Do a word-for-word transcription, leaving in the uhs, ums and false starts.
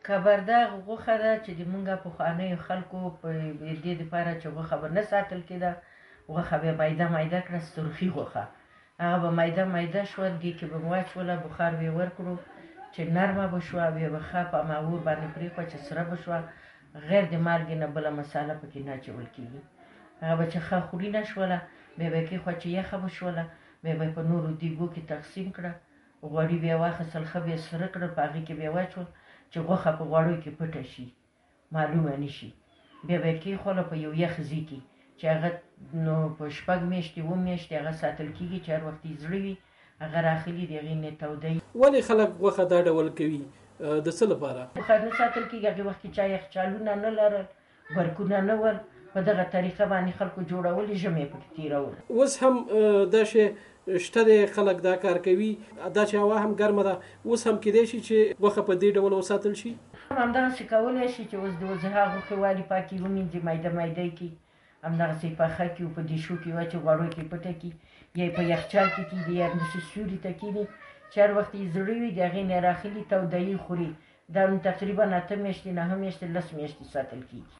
کبردغ غوښه ده چې د مونږ پخوانیو خلکو په دې دپاره چې غوښه به نه ساتل کېده، غوښه به یې میده میده کړه، سرخي غوښه. هغه به میده میده شوه، دې کې به مو واچوله، بخار به یې ورکړو چې نرمه به شوه، بیا به ښه په ماور باندې پرېښوه چې سره به شوه، غیر د مالګې نه بله مساله پکې نه اچول کېږي. هغه به چې ښه خورینه شوله، بیا به یې کېښوه چې یخه به شوله، بیا به یې په نورو دیګو کې تقسیم کړه، غوړي بیا واخیستل، ښه بیا سره کړل، په هغې کې بیا واچول چې غوښه په غوړیو کې پټه شي، معلومه نه شي. بیا به یې کېښوله په یو یخ ځای کې چې هغه نو په شپږ میاشتې اووه میاشتې هغه ساتل کېږي، چې هر وخت یې زړه وي هغه راخلي د هغې نه توده وي. ولې خلک غوښه دا ډول کوي؟ د څه لپاره؟ غوښه نه ساتل کېږي، هغې وخت کې چا یخچالونه نه لرل، برکونه نه ول، په دغه طریقه باندې خلکو جوړولې، ژمی پکې تېرول. اوس هم دا شی شته دی، خلک دا کار کوي، دا چې هوا هم ګرمه ده، اوس هم کېدای شي چې غوښه په دې ډول وساتل شي؟ همدغسې کولی شي چې اوس د وزها غوښې والي پاکې ومینځي، میده میده یې کړي، همدغسې پخه کړي، په دیشو کې واچوي، غوړیو کې پټه کړي، یا یې په یخچال کې کېږدي، یا همداسې سیوري ته کښېني چې هر وخت یې زړه وي، د هغې نه راخلي، توده یې خوري. دا تقریبا اته میاشتې، نهه میاشتې، لس میاشتې ساتل کېږي.